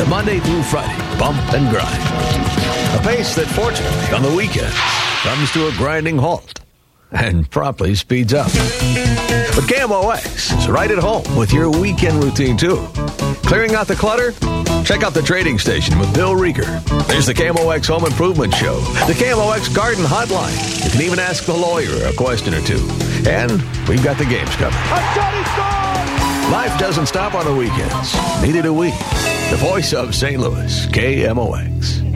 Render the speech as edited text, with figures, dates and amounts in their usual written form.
The Monday through Friday bump and grind. A pace that, fortunately, on the weekends, comes to a grinding halt and promptly speeds up. But KMOX is right at home with your weekend routine, too. Clearing out the clutter? Check out the trading station with Bill Rieger. There's the KMOX Home Improvement Show, the KMOX Garden Hotline. You can even ask the lawyer a question or two. And we've got the games covered. Life doesn't stop on the weekends. Neither do we. The voice of St. Louis, KMOX.